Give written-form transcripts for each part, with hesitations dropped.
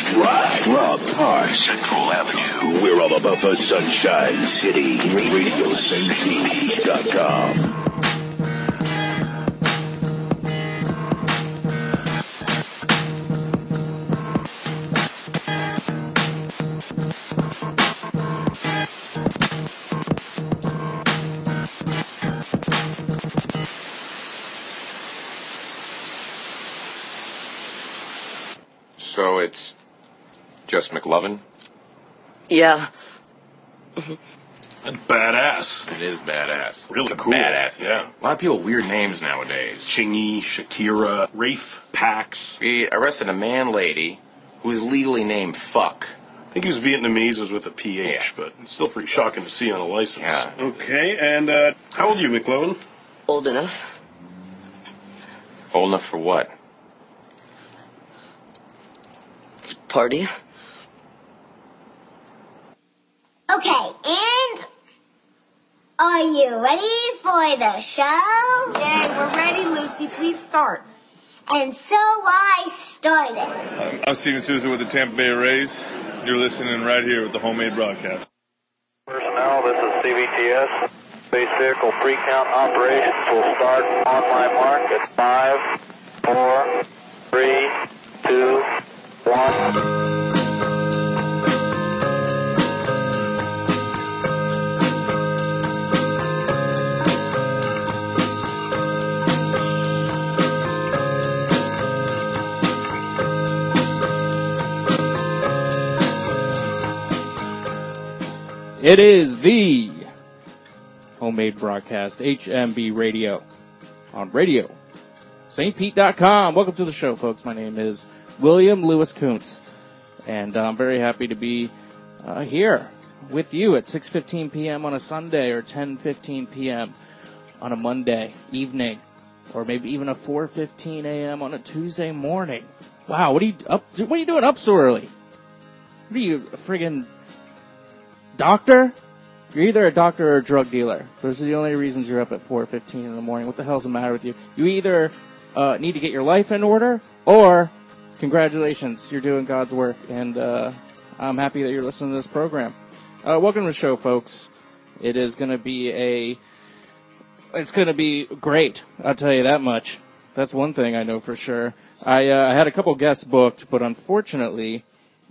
Rob Park, Central Avenue. We're all about the Sunshine City. RadioSaintPete.com. So it's just McLovin? Yeah. That's badass. It is badass. Really it's cool. Badass name. Yeah. A lot of people have weird names nowadays. Chingy, Shakira, Rafe, Pax. We arrested a man-lady who was legally named Fuck. I think he was Vietnamese, was with a PH, Yeah. but it's still pretty shocking to see on a license. Yeah. Okay, and how old are you, McLovin? Old enough. Old enough for what? It's a party. Okay, and are you ready for the show? Yay, we're ready, Lucy. Please start. And so I started. I'm Steven Souza with the Tampa Bay Rays. You're listening right here with the Homemade Broadcast. Personnel, this is CVTS. Space vehicle pre-count operations will start on my mark at 5, 4, 3, 2, 1. It is the Homemade Broadcast, HMB Radio, on radio. StPete.com. Welcome to the show, folks. My name is William Lewis Kuntz, and I'm very happy to be here with you at 6:15 p.m. on a Sunday or 10:15 p.m. on a Monday evening, or maybe even a 4:15 a.m. on a Tuesday morning. Wow, what are you doing up so early? What are you, a friggin' doctor? You're either a doctor or a drug dealer. Those are the only reasons you're up at 4:15 in the morning. What the hell's the matter with you? You either need to get your life in order, or congratulations, you're doing God's work, and I'm happy that you're listening to this program. Welcome to the show, folks. It is going to be it's going to be great. I'll tell you that much. That's one thing I know for sure. I had a couple guests booked, but unfortunately,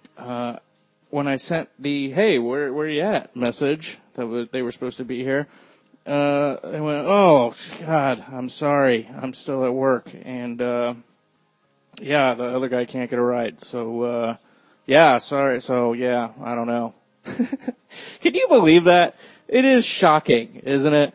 when I sent the, hey, where you at message that they were supposed to be here, they went, oh, God, I'm sorry. I'm still at work. And, yeah, the other guy can't get a ride. So, yeah, sorry. So, yeah, I don't know. Can you believe that? It is shocking, isn't it?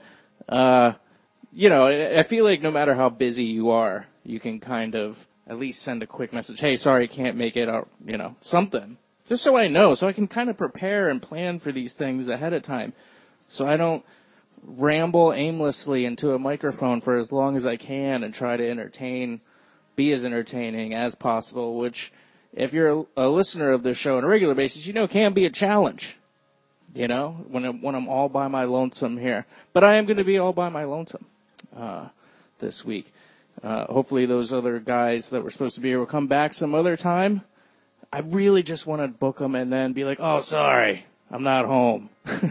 You know, I feel like no matter how busy you are, you can kind of at least send a quick message. Hey, sorry, can't make it, or, you know, something. Just so I know, so I can kind of prepare and plan for these things ahead of time. So I don't ramble aimlessly into a microphone for as long as I can and try to be as entertaining as possible, which, if you're a listener of this show on a regular basis, you know can be a challenge. You know, when I'm all by my lonesome here. But I am going to be all by my lonesome this week. Hopefully those other guys that were supposed to be here will come back some other time. I really just want to book them and then be like, oh, sorry, I'm not home.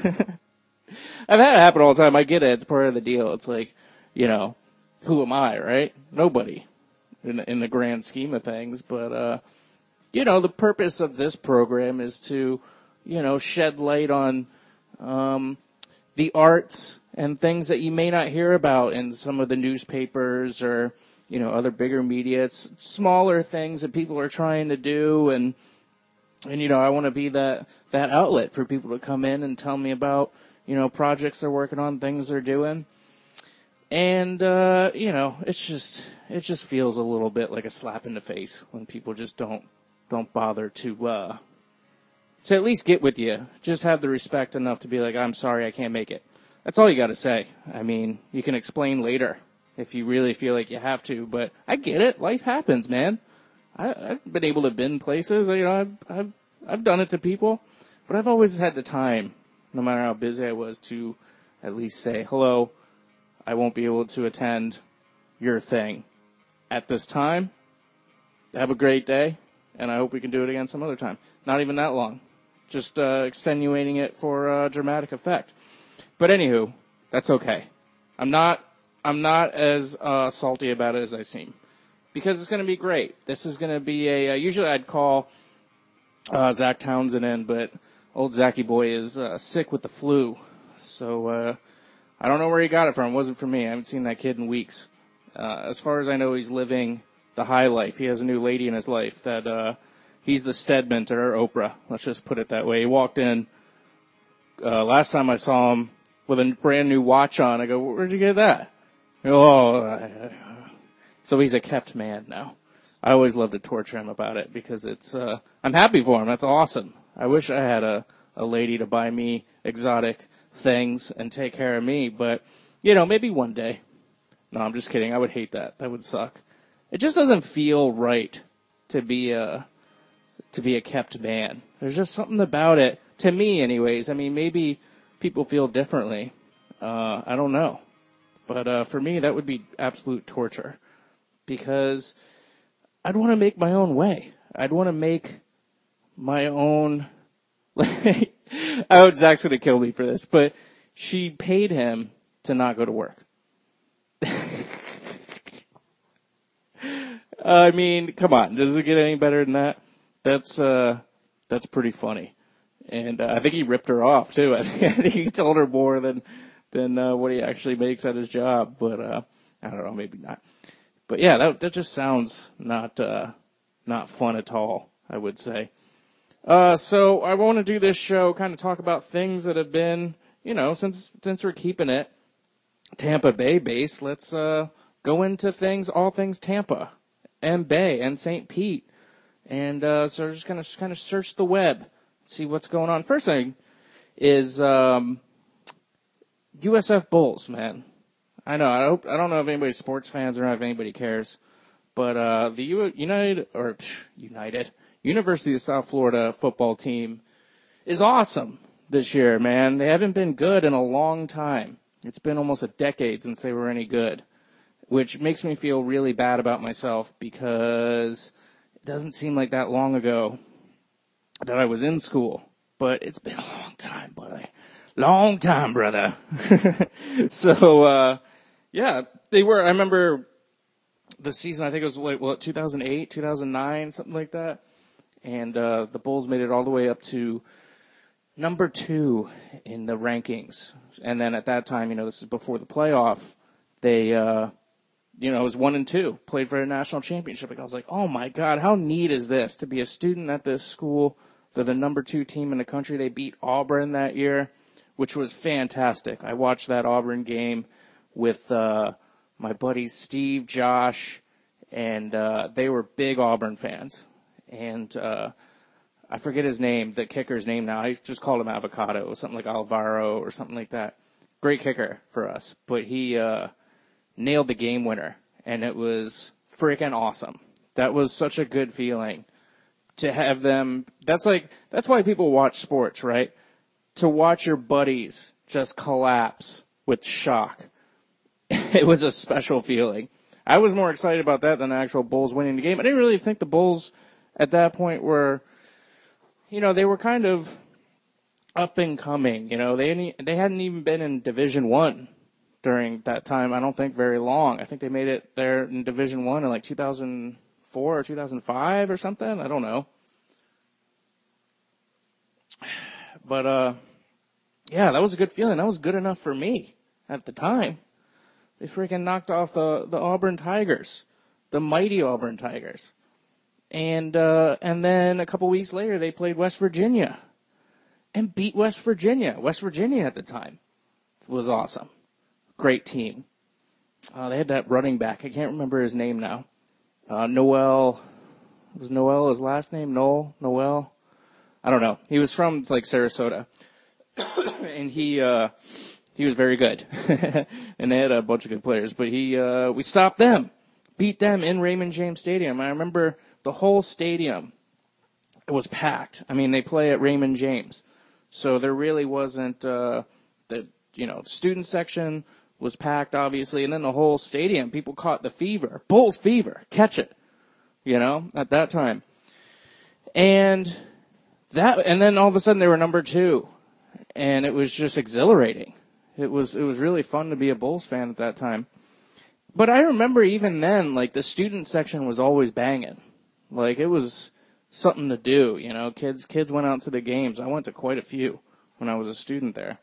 I've had it happen all the time. I get it. It's part of the deal. It's like, you know, who am I, right? Nobody in the grand scheme of things. But, you know, the purpose of this program is to, you know, shed light on the arts and things that you may not hear about in some of the newspapers or, you know, other bigger media. It's smaller things that people are trying to do, and you know, I want to be that outlet for people to come in and tell me about, you know, projects they're working on, things they're doing. And you know, it just feels a little bit like a slap in the face when people just don't bother to at least get with you. Just have the respect enough to be like, I'm sorry, I can't make it. That's all you got to say. I mean, you can explain later if you really feel like you have to, but I get it. Life happens, man. I've been able to bin places. You know, I've done it to people, but I've always had the time, no matter how busy I was, to at least say, hello, I won't be able to attend your thing at this time. Have a great day. and I hope we can do it again some other time. Not even that long. Just extenuating it for dramatic effect. But anywho, that's okay. I'm not as salty about it as I seem. Because it's going to be great. This is going to be usually I'd call Zach Townsend in, but old Zachy boy is sick with the flu. So I don't know where he got it from. It wasn't from me. I haven't seen that kid in weeks. As far as I know, he's living the high life. He has a new lady in his life that he's the Stedman to her Oprah. Let's just put it that way. He walked in last time I saw him with a brand new watch on. I go, where'd you get that? So he's a kept man now. I always love to torture him about it because it's, I'm happy for him. That's awesome. I wish I had a lady to buy me exotic things and take care of me, but, maybe one day. No, I'm just kidding. I would hate that. That would suck. It just doesn't feel right to be a kept man. There's just something about it, to me anyways. I mean, maybe people feel differently. I don't know. But, for me, that would be absolute torture. Because I'd want to make my own way. I'd want to make my own, Zach's going to kill me for this, but she paid him to not go to work. I mean, come on, does it get any better than that? That's pretty funny. And, I think he ripped her off too. I think he told her more than what he actually makes at his job, but, I don't know, maybe not. But yeah, that just sounds not fun at all, I would say. So I want to do this show, kind of talk about things that have been, since we're keeping it Tampa Bay based, let's, go into all things Tampa and Bay and St. Pete. And, so we're just gonna kind of search the web, see what's going on. First thing is, USF Bulls, man. I know. I don't know if anybody's sports fans or if anybody cares, but the University of South Florida football team is awesome this year, man. They haven't been good in a long time. It's been almost a decade since they were any good, which makes me feel really bad about myself because it doesn't seem like that long ago that I was in school, but it's been a long time, buddy. Long time, brother. So, yeah, they were, I remember the season, I think it was 2008, 2009, something like that. And, the Bulls made it all the way up to number 2 in the rankings. And then at that time, this is before the playoff, they, it was 1-2, played for a national championship. Like, I was like, oh my God, how neat is this to be a student at this school for the number 2 team in the country. They beat Auburn that year, which was fantastic. I watched that Auburn game with my buddies Steve, Josh, and they were big Auburn fans. And I forget his name, the kicker's name now. I just called him Avocado, something like Alvaro or something like that. Great kicker for us. But he nailed the game winner, and it was freaking awesome. That was such a good feeling to have them. That's why people watch sports, right? To watch your buddies just collapse with shock. It was a special feeling. I was more excited about that than the actual Bulls winning the game. I didn't really think the Bulls at that point were, they were kind of up and coming. They hadn't even been in Division I during that time. I don't think very long. I think they made it there in Division I in like 2004 or 2005 or something. I don't know. But, yeah, that was a good feeling. That was good enough for me at the time. They freaking knocked off the Auburn Tigers, the mighty Auburn Tigers. And then a couple weeks later, they played West Virginia and beat West Virginia. West Virginia at the time was awesome. Great team. They had that running back. I can't remember his name now. Noel. Was Noel his last name? Noel? I don't know. He was from, Sarasota. And he was very good. And they had a bunch of good players. But we stopped them. Beat them in Raymond James Stadium. I remember the whole stadium was packed. I mean, they play at Raymond James. So there really wasn't, the student section was packed, obviously. And then the whole stadium, people caught the fever. Bulls fever. Catch it. At that time. And then all of a sudden they were number 2. And it was just exhilarating. It was really fun to be a Bulls fan at that time. But I remember even then, like, the student section was always banging. Like, it was something to do, you know. Kids went out to the games. I went to quite a few when I was a student there.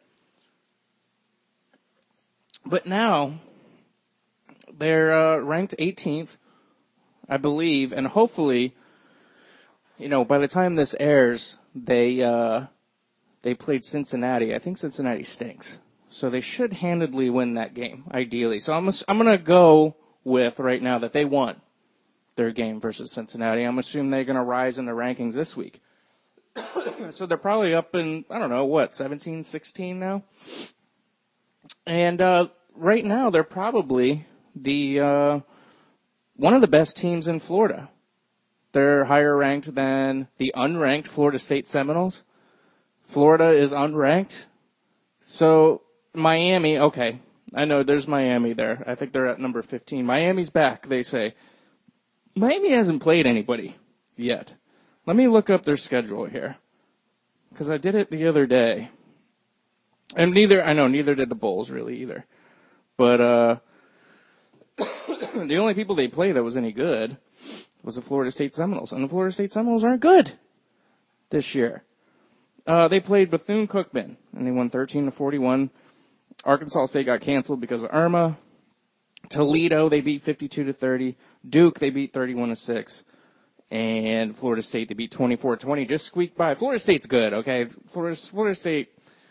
But now, they're ranked 18th, I believe, and hopefully, you know, by the time this airs, they played Cincinnati. I think Cincinnati stinks. So they should handedly win that game, ideally. So I'm going to go with right now that they won their game versus Cincinnati. I'm assuming they're going to rise in the rankings this week. So they're probably up in, 17, 16 now? And right now they're probably the one of the best teams in Florida. They're higher ranked than the unranked Florida State Seminoles. Florida is unranked. So Miami, okay, I know there's Miami there. I think they're at number 15. Miami's back, they say. Miami hasn't played anybody yet. Let me look up their schedule here, because I did it the other day. And neither did the Bulls really either. But the only people they played that was any good was the Florida State Seminoles. And the Florida State Seminoles aren't good this year. They played Bethune-Cookman, and they won 13-41. Arkansas State got canceled because of Irma. Toledo, they beat 52-30. Duke, they beat 31-6. And Florida State, they beat 24-20. Just squeaked by. Florida State's good, okay? Florida State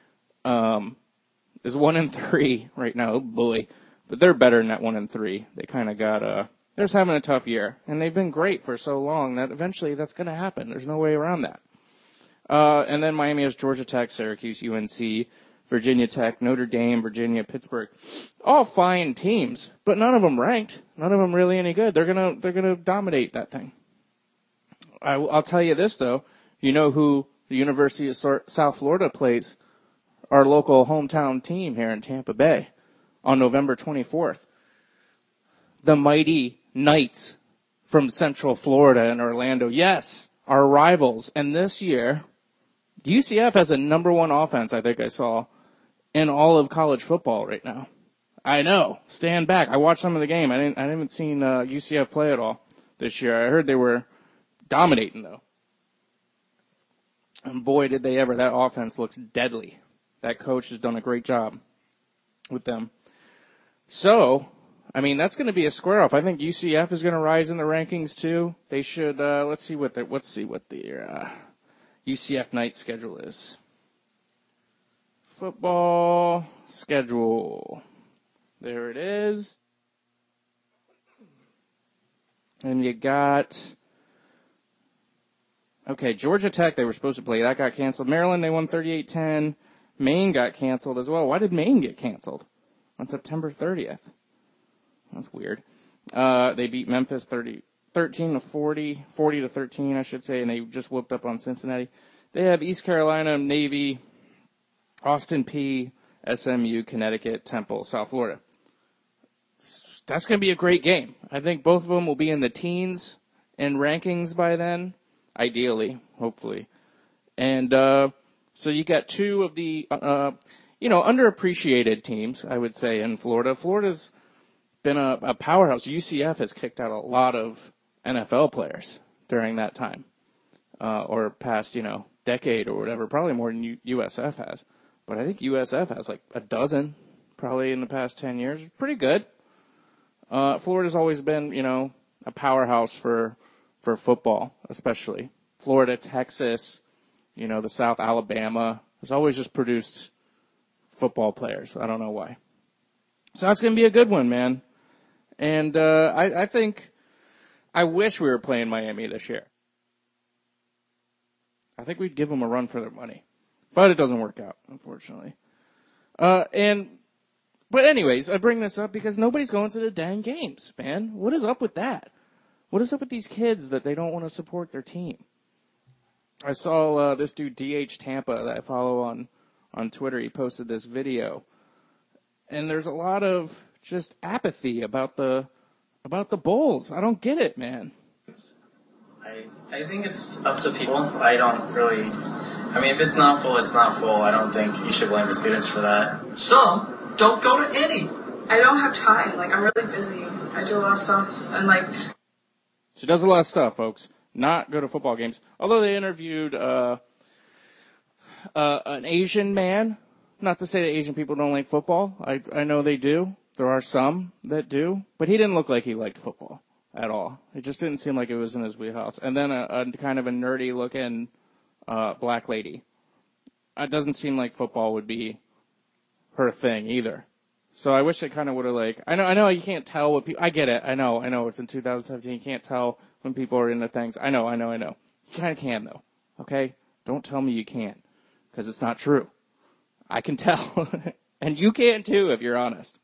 is 1-3 right now. Oh boy. But they're better than that 1-3. They kind of got they're just having a tough year. And they've been great for so long that eventually that's going to happen. There's no way around that. And then Miami has Georgia Tech, Syracuse, UNC, Virginia Tech, Notre Dame, Virginia, Pittsburgh. All fine teams, but none of them ranked. None of them really any good. They're gonna dominate that thing. I'll tell you this though. You know who the University of South Florida plays? Our local hometown team here in Tampa Bay on November 24th. The mighty Knights from Central Florida and Orlando. Yes, our rivals. And this year, UCF has a number 1 offense, I think I saw, in all of college football right now. I know. Stand back. I watched some of the game. I haven't seen UCF play at all this year. I heard they were dominating though. And boy, did they ever. That offense looks deadly. That coach has done a great job with them. So, I mean, that's going to be a square off. I think UCF is going to rise in the rankings too. They should, let's see what the UCF night schedule is. Football schedule. There it is. And you got, okay, Georgia Tech, they were supposed to play. That got canceled. Maryland, they won 38-10. Maine got canceled as well. Why did Maine get canceled on September 30th? That's weird. They beat Memphis 13-40, 40-13, I should say, and they just whooped up on Cincinnati. They have East Carolina, Navy, Austin Peay, SMU, Connecticut, Temple, South Florida. That's going to be a great game. I think both of them will be in the teens in rankings by then, ideally, hopefully. And so you got 2 of the, underappreciated teams, I would say, in Florida. Florida's been a powerhouse. UCF has kicked out a lot of NFL players during that time, or past, decade or whatever, probably more than USF has. But I think USF has like a dozen, probably in the past 10 years. Pretty good. Florida's always been, a powerhouse for football, especially. Florida, Texas, the South, Alabama has always just produced football players. I don't know why. So that's going to be a good one, man. And I think I wish we were playing Miami this year. I think we'd give them a run for their money. But it doesn't work out, unfortunately. But anyways, I bring this up because nobody's going to the dang games, man. What is up with that? What is up with these kids that they don't want to support their team? I saw this dude, DH Tampa, that I follow on Twitter. He posted this video. And there's a lot of just apathy about the Bulls. I don't get it, man. I think it's up to people. I don't really, I mean, if it's not full, it's not full. I don't think you should blame the students for that. Some don't go to any. I don't have time. Like, I'm really busy. I do a lot of stuff. And, like... She does a lot of stuff, folks. Not go to football games. Although they interviewed an Asian man. Not to say that Asian people don't like football. I know they do. There are some that do. But he didn't look like he liked football at all. It just didn't seem like it was in his wheelhouse. And then a kind of a nerdy-looking black lady. It doesn't seem like football would be her thing either. So I wish they kind of would have like, I know you can't tell what people, I get it. I know it's in 2017. You can't tell when people are into things. I know. You kind of can though. Okay? Don't tell me you can't. Cause it's not true. I can tell. And you can too if you're honest.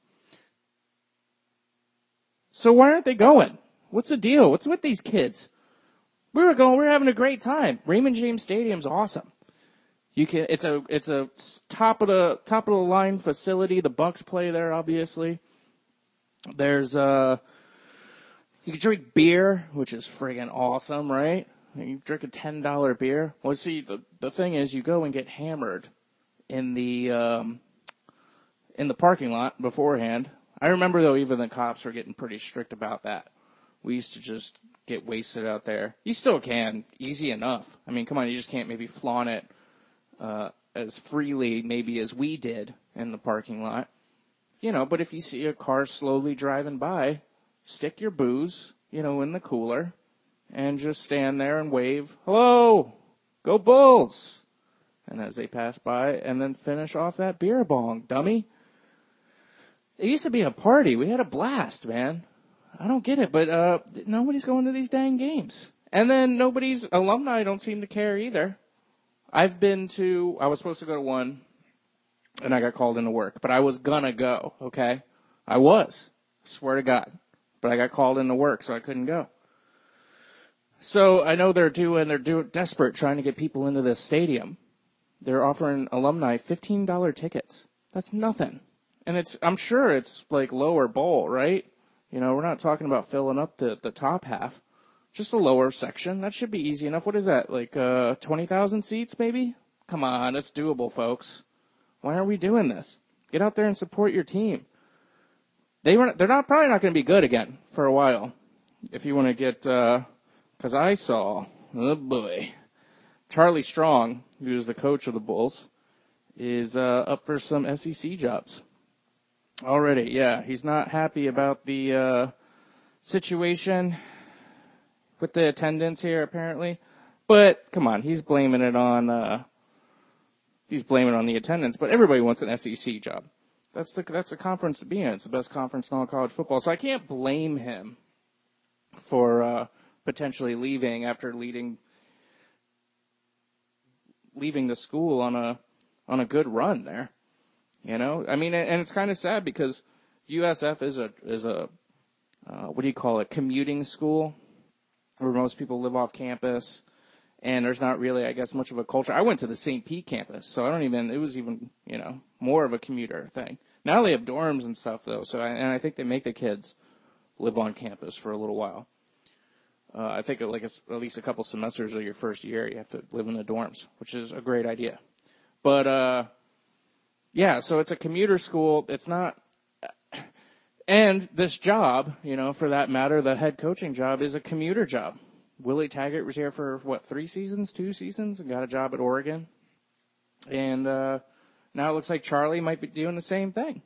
So why aren't they going? What's the deal? What's with these kids? We're having a great time. Raymond James Stadium's awesome. It's a top of the line facility. The Bucks play there, obviously. There's, you can drink beer, which is friggin' awesome, right? You drink a $10 beer. Well, see, the thing is, you go and get hammered in the parking lot beforehand. I remember though, even the cops were getting pretty strict about that. We used to just get wasted out there. You still can, easy enough. I mean, come on, you just can't maybe flaunt it as freely maybe as we did in the parking lot. You know, but if you see a car slowly driving by, stick your booze, in the cooler and just stand there and wave, hello, go Bulls. And as they pass by and then finish off that beer bong, dummy. It used to be a party. We had a blast, man. I don't get it, but nobody's going to these dang games. And then nobody's alumni don't seem to care either. I was supposed to go to one, and I got called into work, but I was gonna go, okay? I was. Swear to God. But I got called into work, so I couldn't go. So I know they're desperate trying to get people into this stadium. They're offering alumni $15 tickets. That's nothing. And I'm sure it's like lower bowl, right? We're not talking about filling up the top half. Just a lower section. That should be easy enough. What is that? Like 20,000 seats maybe? Come on, it's doable, folks. Why aren't we doing this? Get out there and support your team. They're probably not going to be good again for a while. If you want to get, cause I saw, oh boy, Charlie Strong, who's the coach of the Bulls, is up for some SEC jobs. Already, yeah. He's not happy about the situation with the attendance here, apparently. But come on, he's blaming it on the attendance. But everybody wants an SEC job. That's the conference to be in. It's the best conference in all college football. So I can't blame him for potentially leaving after leaving the school on a good run there. I mean, and it's kind of sad because USF is a what do you call it, commuting school where most people live off campus, and there's not really, I guess, much of a culture. I went to the St. Pete campus, so it was even, more of a commuter thing. Now they have dorms and stuff though, and I think they make the kids live on campus for a little while. I think at least a couple semesters of your first year, you have to live in the dorms, which is a great idea. But, yeah, so it's a commuter school. It's not, and this job, for that matter, the head coaching job is a commuter job. Willie Taggart was here for, 2 seasons, and got a job at Oregon. And now it looks like Charlie might be doing the same thing.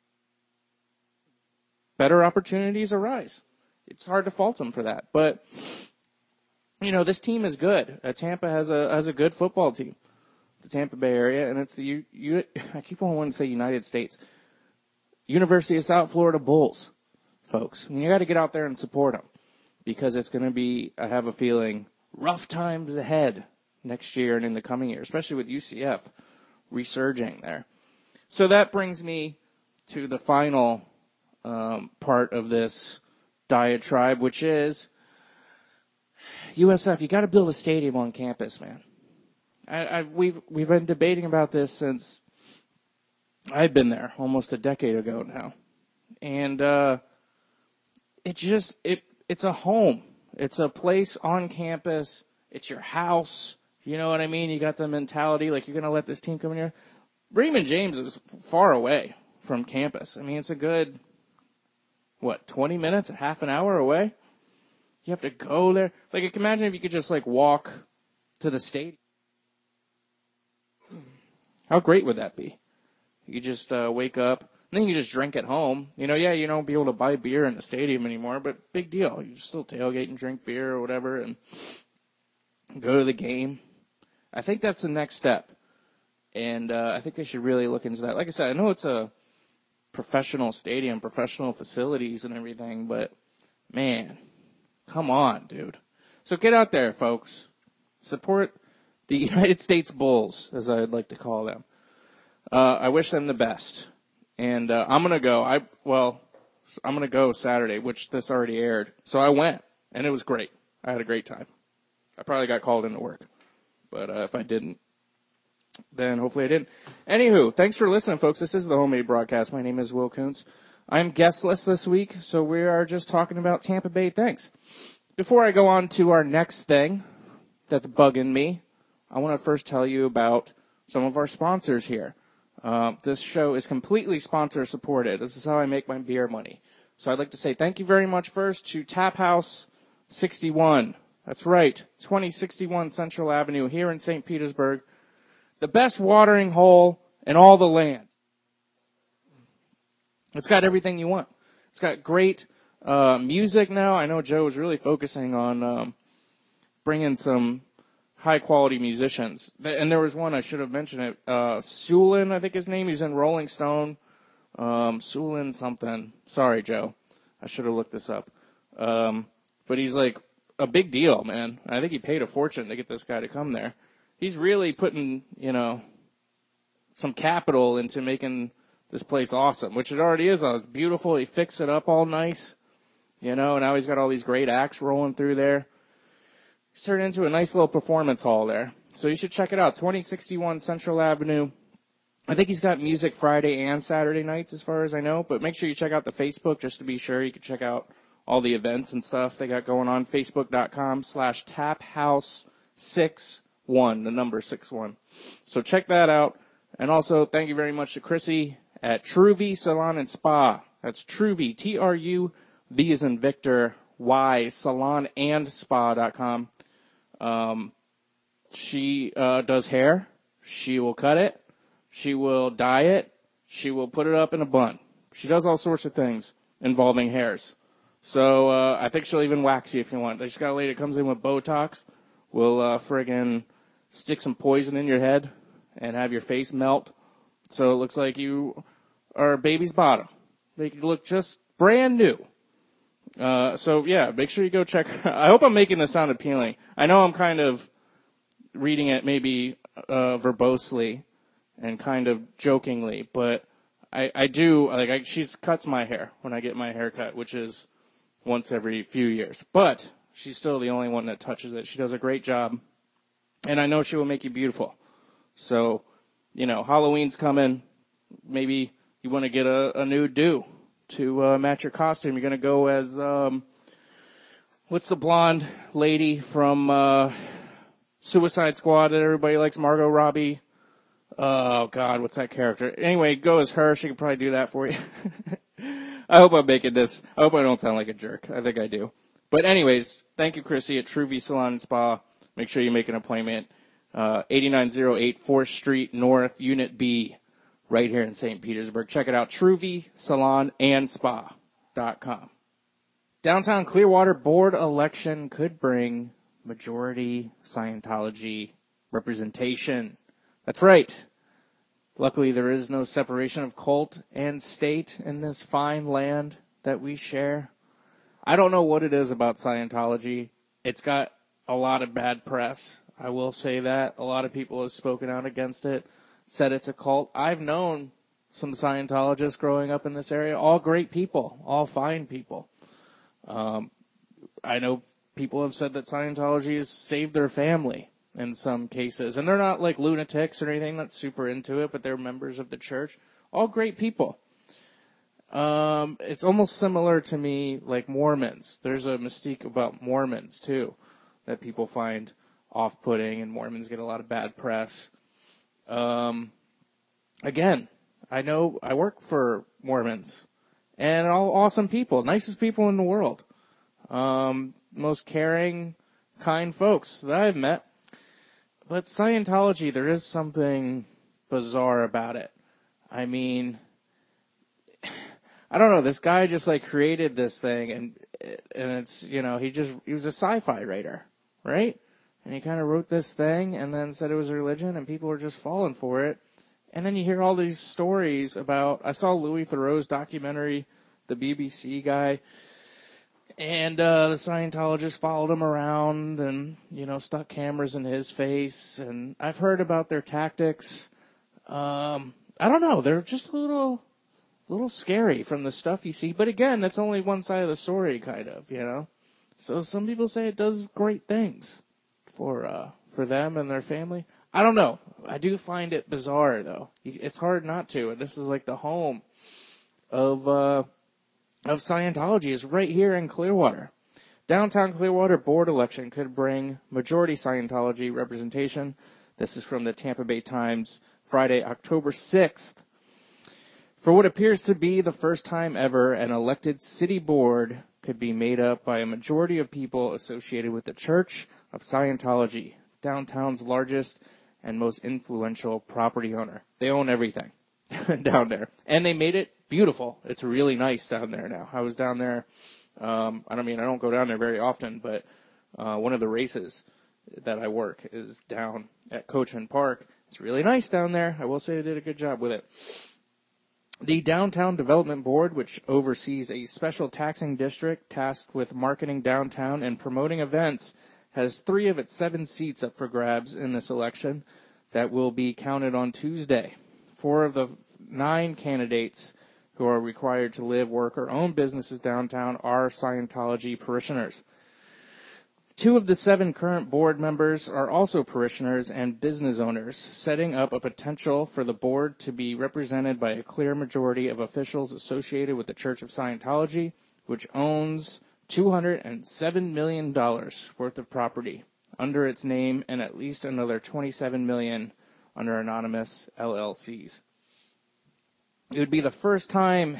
Better opportunities arise. It's hard to fault him for that. But, this team is good. Tampa has a good football team. The Tampa Bay area, and it's I keep on wanting to say United States. University of South Florida Bulls, folks. You got to get out there and support them because it's going to be, I have a feeling, rough times ahead next year and in the coming year, especially with UCF resurging there. So that brings me to the final part of this diatribe, which is USF. You got to build a stadium on campus, man. We've been debating about this since I've been there almost a decade ago now. And it's a home. It's a place on campus. It's your house. You know what I mean? You got the mentality like you're going to let this team come in here. Raymond James is far away from campus. I mean, it's a good, 20 minutes, a half an hour away? You have to go there. Like, imagine if you could just, walk to the stadium. How great would that be? You could just wake up, and then you just drink at home. You don't be able to buy beer in the stadium anymore, but big deal. You still tailgate and drink beer or whatever and go to the game. I think that's the next step. And I think they should really look into that. Like I said, I know it's a professional stadium, professional facilities and everything, but, man, come on, dude. So get out there, folks. Support the United States Bulls, as I'd like to call them. I wish them the best. And I'm going to go. I'm going to go Saturday, which this already aired. So I went, and it was great. I had a great time. I probably got called into work. But if I didn't, then hopefully I didn't. Anywho, thanks for listening, folks. This is the Homemade Broadcast. My name is Will Kuntz. I'm guestless this week, so we are just talking about Tampa Bay things. Before I go on to our next thing that's bugging me, I want to first tell you about some of our sponsors here. This show is completely sponsor supported. This is how I make my beer money. So I'd like to say thank you very much first to Tap House 61. That's right, 2061 Central Avenue here in St. Petersburg. The best watering hole in all the land. It's got everything you want. It's got great music now. I know Joe is really focusing on bringing some high-quality musicians. And there was one, I should have mentioned it, Sulin, I think his name. He's in Rolling Stone. Sulin something. Sorry, Joe. I should have looked this up. But he's like a big deal, man. I think he paid a fortune to get this guy to come there. He's really putting, some capital into making this place awesome, which it already is. It's beautiful. He fixed it up all nice, now he's got all these great acts rolling through there. He's turned into a nice little performance hall there. So you should check it out, 2061 Central Avenue. I think he's got music Friday and Saturday nights as far as I know, but make sure you check out the Facebook just to be sure. You can check out all the events and stuff they got going on, facebook.com/taphouse61, the number 61. So check that out. And also, thank you very much to Chrissy at Truvy Salon and Spa. That's Truvy, T-R-U-V as in Victor, Y, salonandspa.com. She does hair. She will cut it. She will dye it. She will put it up in a bun. She does all sorts of things involving hairs. So I think she'll even wax you if you want. She's got a lady that comes in with Botox. Will friggin' stick some poison in your head and have your face melt so it looks like you are a baby's bottom. Make you look just brand new. So yeah, make sure you go check. I hope I'm making this sound appealing. I know I'm kind of reading it maybe verbosely and kind of jokingly, but I do, she cuts my hair when I get my hair cut, which is once every few years. But she's still the only one that touches it. She does a great job. And I know she will make you beautiful. So, Halloween's coming. Maybe you want to get a new do to match your costume. You're going to go as, what's the blonde lady from Suicide Squad that everybody likes, Margot Robbie? Oh, God, what's that character? Anyway, go as her. She can probably do that for you. I hope I'm making this. I hope I don't sound like a jerk. I think I do. But anyways, thank you, Chrissy, at Truvy Salon and Spa. Make sure you make an appointment. 8908 4th Street North, Unit B, right here in St. Petersburg. Check it out, TruvySalonAndSpa.com. Downtown Clearwater board election could bring majority Scientology representation. That's right. Luckily, there is no separation of cult and state in this fine land that we share. I don't know what it is about Scientology. It's got a lot of bad press. I will say that. A lot of people have spoken out against it, said it's a cult. I've known some Scientologists growing up in this area, all great people, all fine people. I know people have said that Scientology has saved their family in some cases. And they're not like lunatics or anything that's super into it, but they're members of the church. All great people. It's almost similar to me like Mormons. There's a mystique about Mormons too that people find off-putting, and Mormons get a lot of bad press. Again, I know I work for Mormons, and all awesome people, nicest people in the world, most caring, kind folks that I've met. But Scientology, there is something bizarre about it. I mean, I don't know, this guy just like created this thing, and it's, you know, he was a sci-fi writer, right? And he kind of wrote this thing and then said it was a religion, and people were just falling for it. And then you hear all these stories about, I saw Louis Theroux's documentary, the BBC guy, and the Scientologists followed him around and, you know, stuck cameras in his face. And I've heard about their tactics. I don't know, they're just a little scary from the stuff you see. But again, that's only one side of the story, kind of, you know. So some people say it does great things for them and their family. I don't know. I do find it bizarre, though. It's hard not to. And this is like the home of Scientology, is right here in Clearwater. Downtown Clearwater board election could bring majority Scientology representation. This is from the Tampa Bay Times, Friday, October 6th. For what appears to be the first time ever, an elected city board could be made up by a majority of people associated with the Church of Scientology, downtown's largest and most influential property owner. They own everything down there. And they made it beautiful. It's really nice down there now. I was down there, I don't go down there very often, but one of the races that I work is down at Coachman Park. It's really nice down there. I will say they did a good job with it. The Downtown Development Board, which oversees a special taxing district tasked with marketing downtown and promoting events, has 3 of its 7 seats up for grabs in this election that will be counted on Tuesday. 4 of the 9 candidates who are required to live, work, or own businesses downtown are Scientology parishioners. 2 of the 7 current board members are also parishioners and business owners, setting up a potential for the board to be represented by a clear majority of officials associated with the Church of Scientology, which owns $207 million worth of property under its name and at least another $27 million under anonymous LLCs. It would be the first time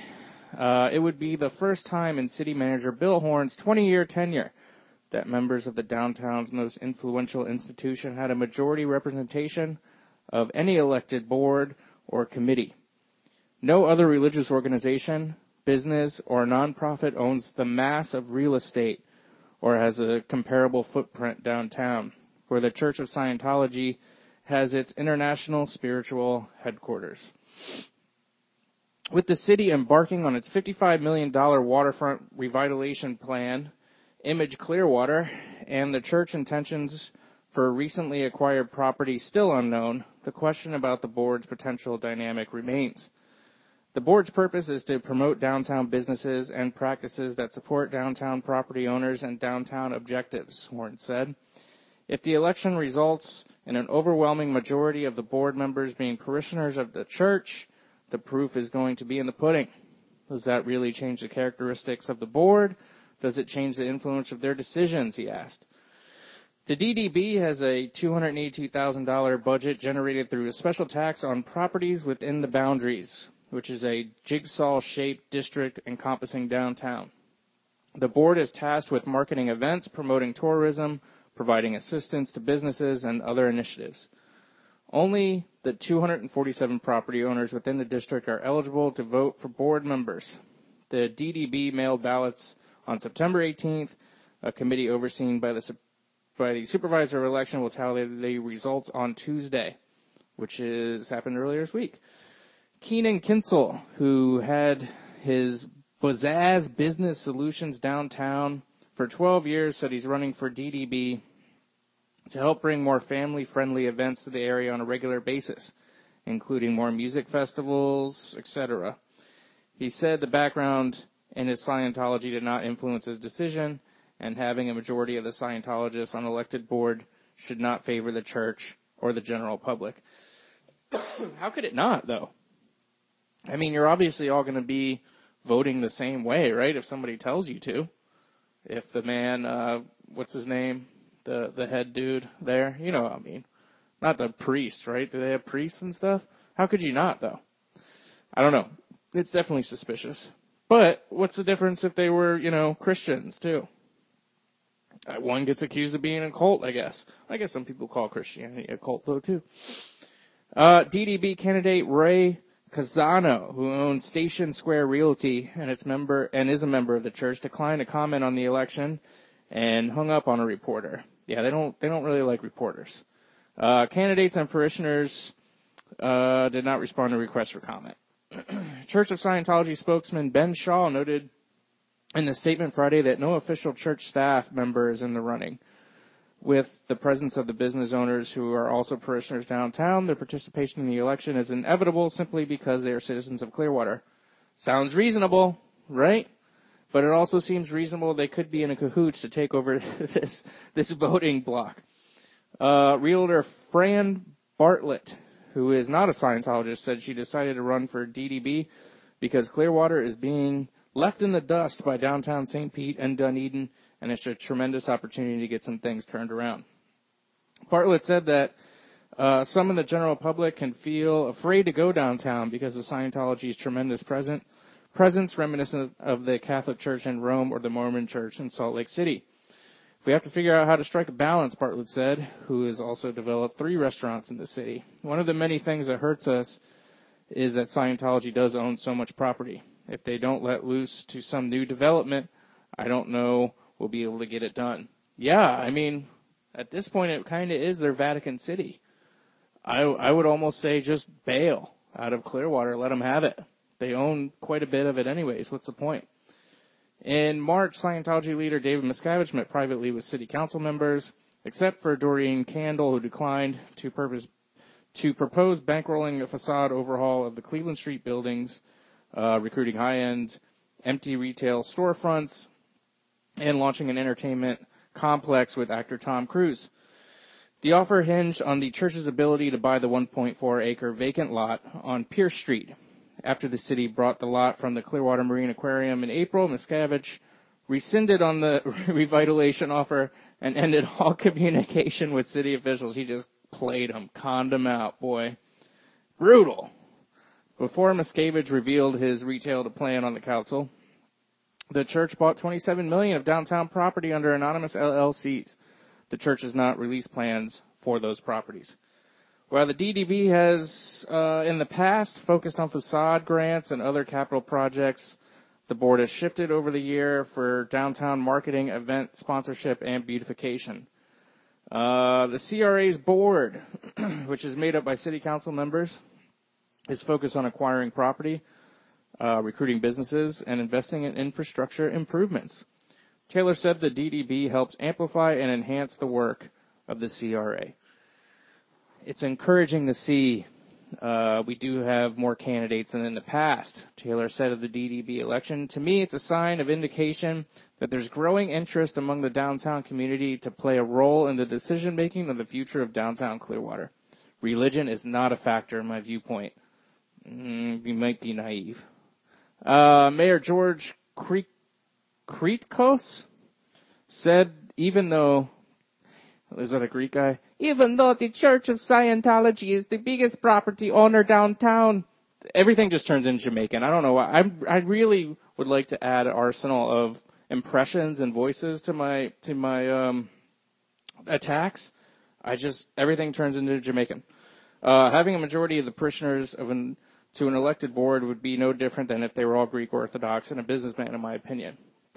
in City Manager Bill Horn's 20-year tenure that members of the downtown's most influential institution had a majority representation of any elected board or committee. No other religious organization, business, or nonprofit owns the mass of real estate or has a comparable footprint downtown, where the Church of Scientology has its international spiritual headquarters. With the city embarking on its $55 million waterfront revitalization plan, Image Clearwater, and the church intentions for recently acquired property still unknown, the question about the board's potential dynamic remains. The board's purpose is to promote downtown businesses and practices that support downtown property owners and downtown objectives, Horn said. If the election results in an overwhelming majority of the board members being parishioners of the church, the proof is going to be in the pudding. Does that really change the characteristics of the board? Does it change the influence of their decisions, he asked. The DDB has a $282,000 budget generated through a special tax on properties within the boundaries, which is a jigsaw-shaped district encompassing downtown. The board is tasked with marketing events, promoting tourism, providing assistance to businesses, and other initiatives. Only the 247 property owners within the district are eligible to vote for board members. The DDB mailed ballots on September 18th. A committee overseen by the supervisor of election will tally the results on Tuesday, which happened earlier this week. Keenan Kinsel, who had his Bazaz Business Solutions downtown for 12 years, said he's running for DDB to help bring more family-friendly events to the area on a regular basis, including more music festivals, etc. He said the background in his Scientology did not influence his decision, and having a majority of the Scientologists on elected board should not favor the church or the general public. How could it not, though? I mean, you're obviously all going to be voting the same way, right? If somebody tells you to. If the man, what's his name? The head dude there, you know what I mean. Not the priest, right? Do they have priests and stuff? How could you not, though? I don't know. It's definitely suspicious. But what's the difference if they were, Christians, too? One gets accused of being a cult, I guess. I guess some people call Christianity a cult, though, too. DDB candidate Ray Casano, who owns Station Square Realty and is a member of the church, declined to comment on the election and hung up on a reporter. Yeah, they don't really like reporters. Candidates and parishioners did not respond to requests for comment. Church of Scientology spokesman Ben Shaw noted in the statement Friday that no official church staff member is in the running. With the presence of the business owners who are also parishioners downtown, their participation in the election is inevitable simply because they are citizens of Clearwater. Sounds reasonable, right? But it also seems reasonable they could be in a cahoots to take over this voting block. Realtor Fran Bartlett, who is not a Scientologist, said she decided to run for DDB because Clearwater is being left in the dust by downtown St. Pete and Dunedin, and it's a tremendous opportunity to get some things turned around. Bartlett said that some in the general public can feel afraid to go downtown because of Scientology's tremendous presence reminiscent of the Catholic Church in Rome or the Mormon Church in Salt Lake City. We have to figure out how to strike a balance, Bartlett said, who has also developed 3 restaurants in the city. One of the many things that hurts us is that Scientology does own so much property. If they don't let loose to some new development, I don't know we'll be able to get it done. Yeah, I mean, at this point it kind of is their Vatican City. I would almost say just bail out of Clearwater, let them have it. They own quite a bit of it anyways. What's the point? In March, Scientology leader David Miscavige met privately with city council members, except for Doreen Candle, who declined to propose bankrolling a facade overhaul of the Cleveland Street buildings, recruiting high-end, empty retail storefronts, and launching an entertainment complex with actor Tom Cruise. The offer hinged on the church's ability to buy the 1.4-acre vacant lot on Pierce Street. After the city bought the lot from the Clearwater Marine Aquarium in April, Miscavige rescinded on the revitalization offer and ended all communication with city officials. He just played them, conned them out, boy. Brutal. Before Miscavige revealed his retail plan on the council, the church bought $27 million of downtown property under anonymous LLCs. The church has not released plans for those properties. While the DDB has, in the past, focused on facade grants and other capital projects, the board has shifted over the year for downtown marketing, event sponsorship, and beautification. The CRA's board, which is made up by city council members, is focused on acquiring property, recruiting businesses, and investing in infrastructure improvements. Taylor said the DDB helps amplify and enhance the work of the CRA. It's encouraging to see we do have more candidates than in the past, Taylor said of the DDB election. To me, it's a sign of indication that there's growing interest among the downtown community to play a role in the decision-making of the future of downtown Clearwater. Religion is not a factor in my viewpoint. You might be naive. Mayor George Kritkos said even though, is that a Greek guy? Even though the Church of Scientology is the biggest property owner downtown, everything just turns into Jamaican. I don't know why. I really would like to add an arsenal of impressions and voices to my attacks. Everything turns into Jamaican. Having a majority of the parishioners to an elected board would be no different than if they were all Greek Orthodox and a businessman, in my opinion.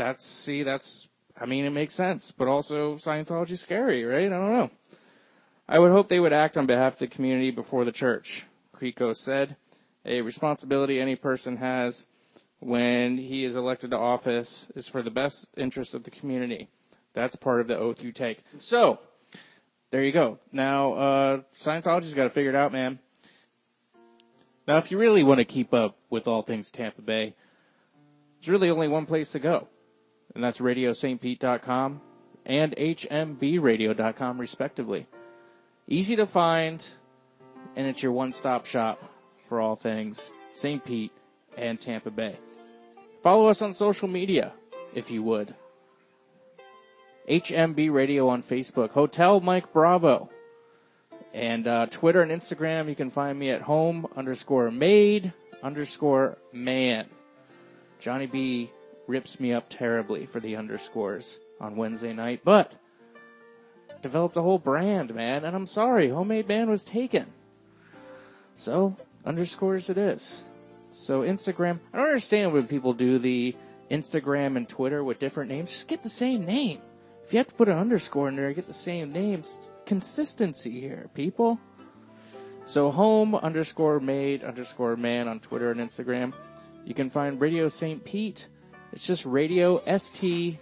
It makes sense, but also Scientology's scary, right? I don't know. I would hope they would act on behalf of the community before the church, Krico said. A responsibility any person has when he is elected to office is for the best interest of the community. That's part of the oath you take. So, there you go. Now, Scientology's got to figure it out, man. Now, if you really want to keep up with all things Tampa Bay, there's really only one place to go, and that's RadioSt.Pete.com and HMBRadio.com, respectively. Easy to find, and it's your one-stop shop for all things St. Pete and Tampa Bay. Follow us on social media, if you would. HMB Radio on Facebook, Hotel Mike Bravo. And Twitter and Instagram, you can find me at home_made_man. Johnny B rips me up terribly for the underscores on Wednesday night, but developed a whole brand, man, and I'm sorry, Homemade Man was taken. So, underscores it is. So Instagram, I don't understand when people do the Instagram and Twitter with different names. Just get the same name. If you have to put an underscore in there, get the same names. Consistency here, people. So home_made_man on Twitter and Instagram. You can find Radio St. Pete. It's just Radio STPETE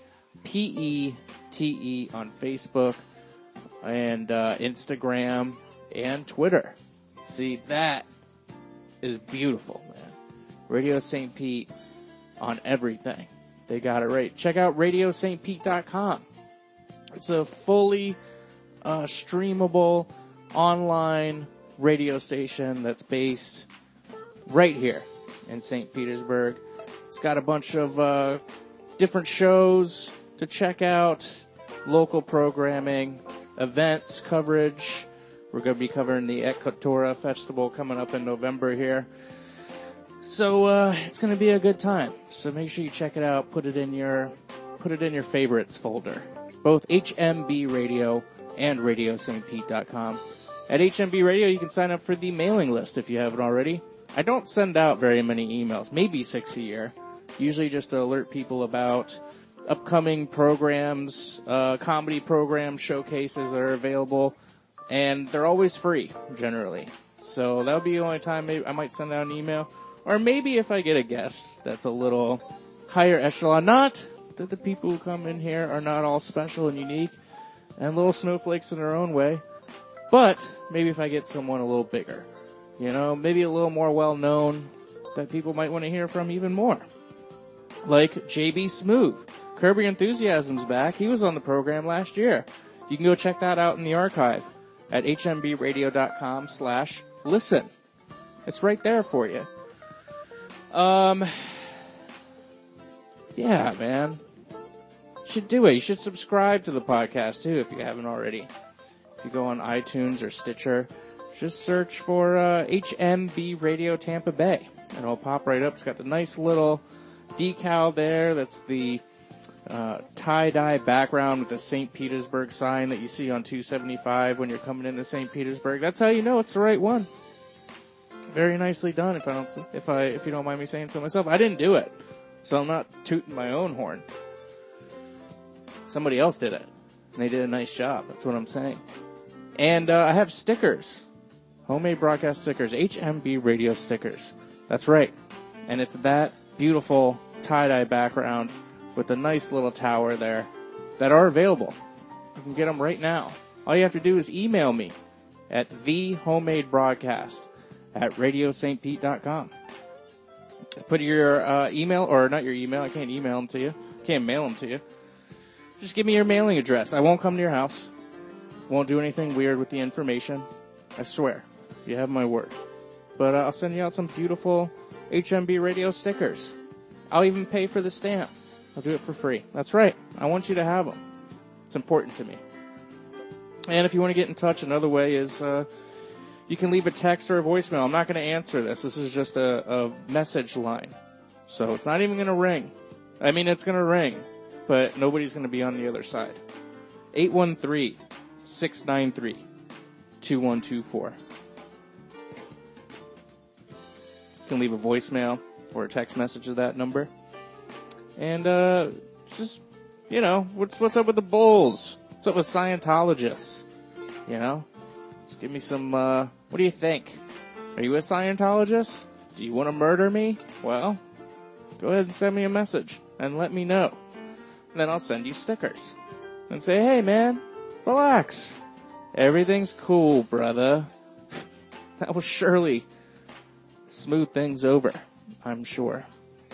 on Facebook and Instagram and Twitter. See, that is beautiful, man. Radio St. Pete on everything. They got it right. Check out RadioSt.Pete.com. It's a fully streamable online radio station that's based right here in St. Petersburg. It's got a bunch of different shows to check out, local programming, events, coverage. We're going to be covering the Ekvatora Festival coming up in November here. So it's going to be a good time. So make sure you check it out. Put it in your favorites folder. Both HMB Radio and RadioSt.Pete.com. At HMB Radio, you can sign up for the mailing list if you haven't already. I don't send out very many emails, maybe 6 a year. Usually just to alert people about upcoming programs, comedy programs, showcases that are available, and they're always free, generally. So that'll be the only time maybe I might send out an email. Or maybe if I get a guest that's a little higher echelon. Not that the people who come in here are not all special and unique and little snowflakes in their own way, but maybe if I get someone a little bigger, maybe a little more well-known that people might want to hear from even more. Like JB Smooth. Curb Your Enthusiasm's back. He was on the program last year. You can go check that out in the archive at hmbradio.com/listen. It's right there for you. Yeah, man. You should do it. You should subscribe to the podcast, too, if you haven't already. If you go on iTunes or Stitcher, just search for HMB Radio Tampa Bay, and it'll pop right up. It's got the nice little decal there. That's the tie-dye background with the St. Petersburg sign that you see on 275 when you're coming into St. Petersburg. That's how you know it's the right one. Very nicely done, if you don't mind me saying so myself. I didn't do it, so I'm not tooting my own horn. Somebody else did it, and they did a nice job. That's what I'm saying. And I have stickers, homemade broadcast stickers, HMB Radio stickers. That's right, and it's that beautiful tie-dye background with a nice little tower there that are available. You can get them right now. All you have to do is email me at thehomemade_broadcast@radiostpete.com. Put your email, or not your email, I can't email them to you. Can't mail them to you. Just give me your mailing address. I won't come to your house. Won't do anything weird with the information. I swear. You have my word. But I'll send you out some beautiful HMB Radio stickers. I'll even pay for the stamp. I'll do it for free. That's right. I want you to have them. It's important to me. And if you want to get in touch, another way is you can leave a text or a voicemail. I'm not going to answer this. This is just a message line. So it's not even going to ring. I mean, it's going to ring, but nobody's going to be on the other side. 813-693-2124. You can leave a voicemail or a text message to that number. And just, what's up with the Bulls? What's up with Scientologists? Just give me some, what do you think? Are you a Scientologist? Do you want to murder me? Well, go ahead and send me a message and let me know. And then I'll send you stickers. And say, hey man, relax. Everything's cool, brother. That will surely smooth things over, I'm sure.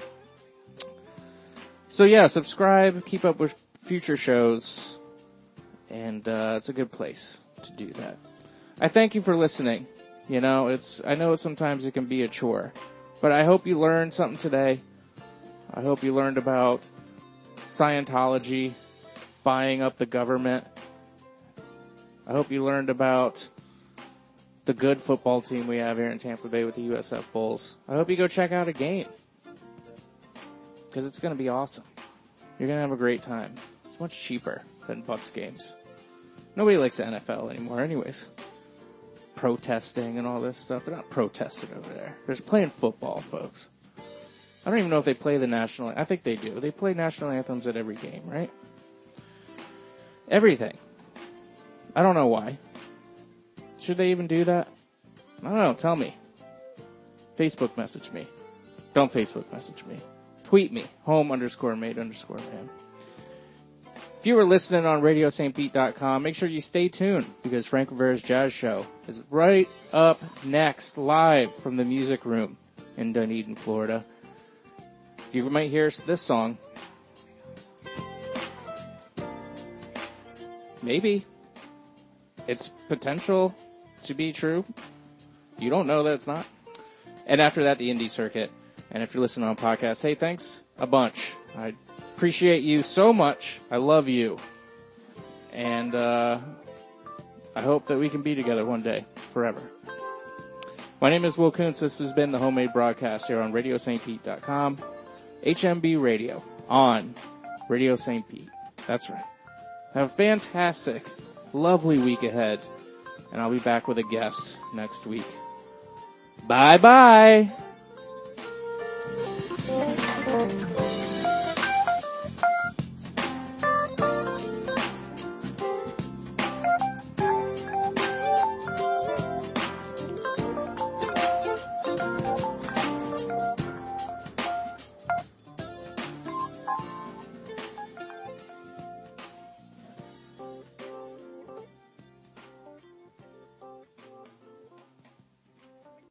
So yeah, subscribe, keep up with future shows, and it's a good place to do that. I thank you for listening. I know sometimes it can be a chore, but I hope you learned something today. I hope you learned about Scientology buying up the government. I hope you learned about the good football team we have here in Tampa Bay with the USF Bulls. I hope you go check out a game, because it's going to be awesome. You're going to have a great time. It's much cheaper than Bucs games. Nobody likes the NFL anymore anyways. Protesting and all this stuff. They're not protesting over there. They're just playing football, folks. I don't even know if they play the national... I think they do. They play national anthems at every game, right? Everything. I don't know why. Should they even do that? I don't know. Tell me. Facebook message me. Don't Facebook message me. Tweet me. home_made_man. If you were listening on RadioSt.Pete.com, make sure you stay tuned, because Frank Rivera's Jazz Show is right up next, live from the Music Room in Dunedin, Florida. You might hear this song. Maybe. It's potential to be true. You don't know that it's not. And after that, the indie circuit. And if you're listening on podcast, hey, thanks a bunch. I appreciate you so much. I love you. And I hope that we can be together one day, forever. My name is Will Kuntz. This has been the Homemade Broadcast here on RadioSt.Pete.com. HMB Radio on Radio St. Pete. That's right. Have a fantastic, lovely week ahead. And I'll be back with a guest next week. Bye-bye.